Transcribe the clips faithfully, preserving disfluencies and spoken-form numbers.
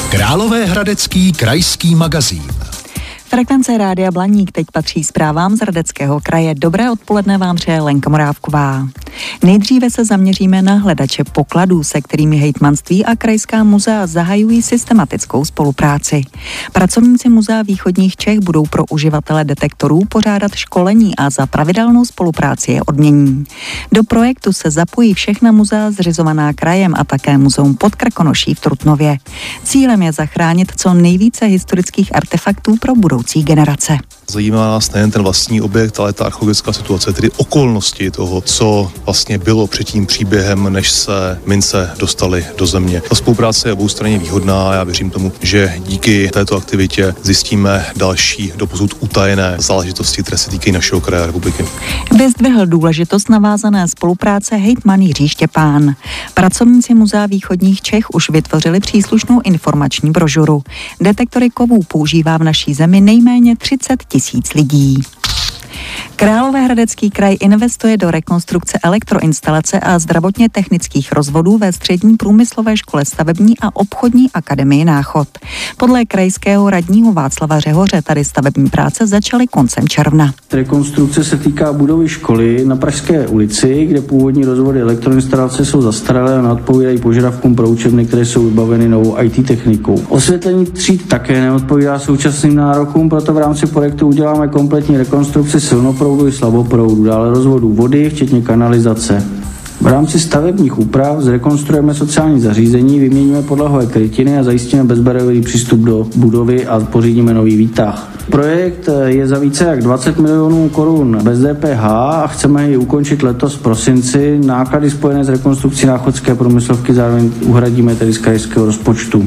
Královéhradecký krajský magazín. Frekvence Rádia Blaník teď patří zprávám z Hradeckého kraje. Dobré odpoledne vám přeje Lenka Morávková. Nejdříve se zaměříme na hledače pokladů, se kterými hejtmanství a krajská muzea zahajují systematickou spolupráci. Pracovníci Muzea východních Čech budou pro uživatele detektorů pořádat školení a za pravidelnou spolupráci je odmění. Do projektu se zapojí všechna muzea zřizovaná krajem a také muzeum Podkrkonoší v Trutnově. Cílem je zachránit co nejvíce historických artefaktů pro budoucí generace. Zajímá nás nejen ten vlastní objekt, ale ta archeologická situace, tedy okolnosti toho, co vlastně bylo před tím příběhem, než se mince dostaly do země. Ta spolupráce je oboustranně výhodná a já věřím tomu, že díky této aktivitě zjistíme další doposud utajené záležitosti, které se týkají našeho kraje a republiky. Vyzdvihl důležitost navázané spolupráce hejtman Jiří Štěpán. Pracovníci Muzea východních Čech už vytvořili příslušnou informační brožuru. Detektory kovů používá v naší zemi nejméně třicet tisíc lidí. Královéhradecký kraj investuje do rekonstrukce elektroinstalace a zdravotně technických rozvodů ve střední průmyslové škole stavební a obchodní akademii Náchod. Podle krajského radního Václava Řehoře tady stavební práce začaly koncem června. Rekonstrukce se týká budovy školy na Pražské ulici, kde původní rozvody elektroinstalace jsou zastaralé a neodpovídají požadavkům pro učebny, které jsou vybaveny novou í té technikou. Osvětlení tříd také neodpovídá současným nárokům, proto v rámci projektu uděláme kompletní rekonstrukci silnoproudu i slaboproudu, dále rozvodů vody, včetně kanalizace. V rámci stavebních úprav zrekonstruujeme sociální zařízení, vyměníme podlahové krytiny a zajistíme bezbariérový přístup do budovy a pořídíme nový výtah. Projekt je za více jak dvacet milionů korun bez D P H a chceme ji ukončit letos v prosinci. Náklady spojené s rekonstrukcí náchodské průmyslovky zároveň uhradíme tedy z krajského rozpočtu.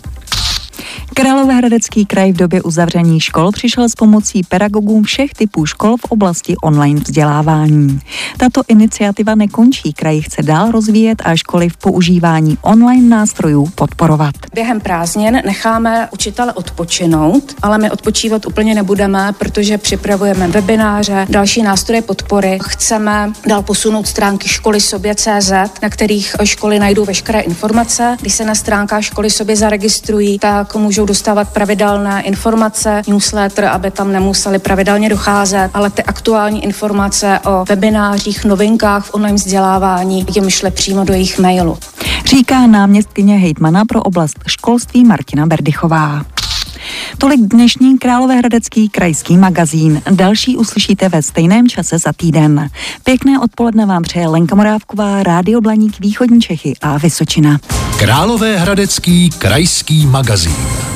Královéhradecký kraj v době uzavření škol přišel s pomocí pedagogům všech typů škol v oblasti online vzdělávání. Tato iniciativa nekončí, kraj chce dál rozvíjet a školy v používání online nástrojů podporovat. Během prázdnin necháme učitele odpočinout, ale my odpočívat úplně nebudeme, protože připravujeme webináře, další nástroje podpory. Chceme dál posunout stránky školy sobě tečka cé zet, na kterých školy najdou veškeré informace. Když se na stránkách školy sobě zaregistrují, tak můžou dostávat pravidelné informace, newsletter, aby tam nemuseli pravidelně docházet, ale ty aktuální informace o webinářích, novinkách v online vzdělávání jim šly přímo do jejich mailu. Říká náměstkyně hejtmana pro oblast školství Martina Berdychová. Tolik dnešní Královéhradecký krajský magazín. Další uslyšíte ve stejném čase za týden. Pěkné odpoledne vám přeje Lenka Morávková, Rádio Blaník, Východní Čechy a Vysočina. Královéhradecký krajský magazín.